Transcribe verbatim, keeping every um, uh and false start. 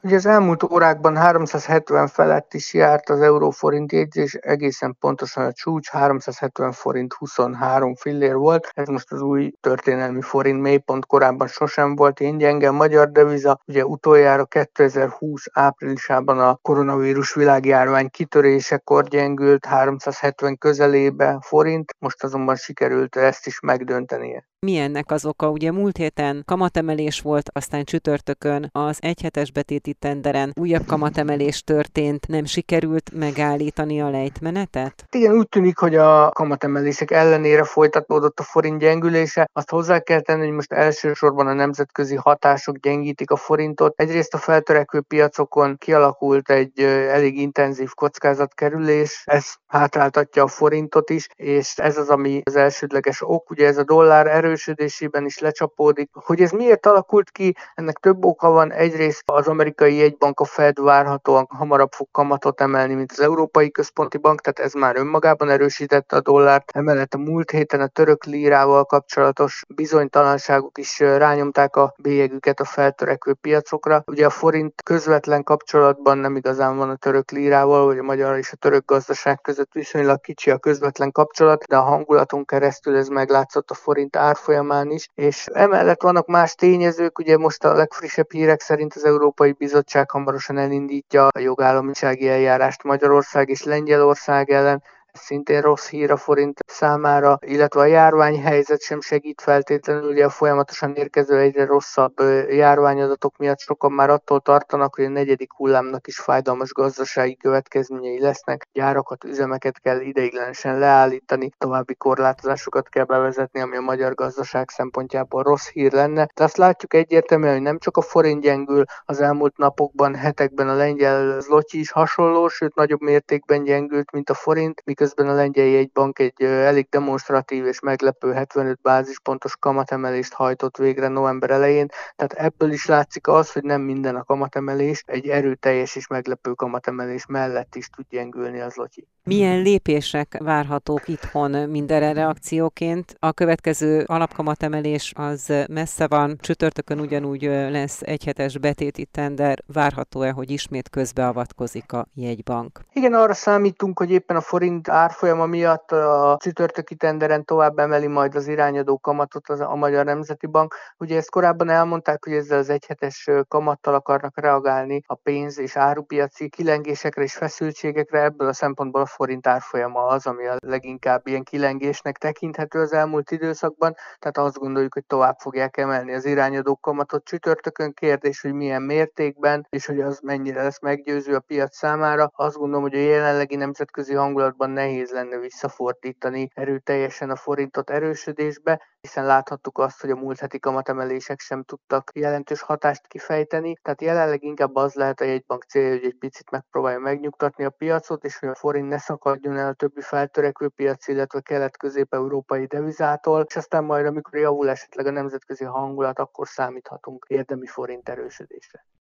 Ugye az elmúlt órákban háromszázhetven felett is járt az euró-forint jegyzés, egészen pontosan a csúcs háromszázhetven forint huszonhárom fillér volt. Ez most az új történelmi forint mélypont, korábban sosem volt ilyen gyenge. A magyar deviza ugye utoljára kétezer-húsz áprilisában a koronavírus világjárvány kitörésekor gyengült háromszázhetven közelébe forint, most azonban sikerült ezt is megdöntenie. Mi ennek az oka? Ugye múlt héten kamatemelés volt, aztán csütörtökön az egyhetes betéti tenderen újabb kamatemelés történt, nem sikerült megállítani a lejtmenetet? Igen, úgy tűnik, hogy a kamatemelések ellenére folytatódott a forint gyengülése. Azt hozzá kell tenni, hogy most elsősorban a nemzetközi hatások gyengítik a forintot. Egyrészt a feltörekvő piacokon kialakult egy elég intenzív kockázatkerülés, ez hátráltatja a forintot is, és ez az, ami az elsődleges ok. Ugye ez a dollár erősödésében is lecsapódik. Hogy ez miért alakult ki, ennek több oka van. Egyrészt az amerikai jegybank, a Fed várhatóan hamarabb fog kamatot emelni, mint az Európai Központi Bank, tehát ez már önmagában erősítette a dollárt. Emellett a múlt héten a török lírával kapcsolatos bizonytalanságok is rányomták a bélyegüket a feltörekvő piacokra. Ugye a forint közvetlen kapcsolatban nem igazán van a török lírával, vagy a magyar és a török gazdaság között viszonylag kicsi a közvetlen kapcsolat, de a hangulaton keresztül ez meglátszott a forint árfolyamán is, és emellett vannak más tényezők, ugye most a legfrissebb hírek szerint az Európai Bizottság hamarosan elindítja a jogállamisági eljárást Magyarország és Lengyelország ellen, ez szintén rossz hír a forint számára, illetve a járványhelyzet sem segít feltétlenül, ugye a folyamatosan érkező egyre rosszabb járványadatok miatt sokan már attól tartanak, hogy a negyedik hullámnak is fájdalmas gazdasági következményei lesznek, gyárakat, üzemeket kell ideiglenesen leállítani, további korlátozásokat kell bevezetni, ami a magyar gazdaság szempontjából rossz hír lenne. De azt látjuk egyértelműen, hogy nem csak a forint gyengül, az elmúlt napokban, hetekben a lengyel zloty is hasonló, sőt nagyobb mértékben gyengült, mint a forint, miközben a lengyel jegybank egy elég demonstratív és meglepő hetvenöt bázispontos kamatemelést hajtott végre november elején, tehát ebből is látszik az, hogy nem minden a kamatemelés, egy erőteljes és meglepő kamatemelés mellett is tud gyengülni az zloty. Milyen lépések várhatók itthon mindenre reakcióként? A következő alapkamatemelés az messze van, csütörtökön ugyanúgy lesz egyhetes betéti tender, várható-e, hogy ismét közbeavatkozik a jegybank? Igen, arra számítunk, hogy éppen a forint árfolyama miatt a csütörtöki tenderen tovább emeli majd az irányadó kamatot az, a Magyar Nemzeti Bank. Ugye ezt korábban elmondták, hogy ezzel az egyhetes kamattal akarnak reagálni a pénz- és árupiaci kilengésekre és feszültségekre, ebből a szempontból a forint árfolyama az, ami a leginkább ilyen kilengésnek tekinthető az elmúlt időszakban, tehát azt gondoljuk, hogy tovább fogják emelni az irányadó kamatot csütörtökön. Kérdés, hogy milyen mértékben, és hogy az mennyire lesz meggyőző a piac számára. Azt gondolom, hogy a jelenlegi nemzetközi hangulatban nehéz lenne visszafordítani erőteljesen a forintot erősödésbe, hiszen láthattuk azt, hogy a múlt heti kamatemelések sem tudtak jelentős hatást kifejteni, tehát jelenleg inkább az lehet a jegybank célja, hogy egy picit megpróbálja megnyugtatni a piacot, és hogy a forint ne szakadjon el a többi feltörekvő piac, illetve kelet-közép-európai devizától, és aztán majd, amikor javul esetleg a nemzetközi hangulat, akkor számíthatunk érdemi forint erősödésre.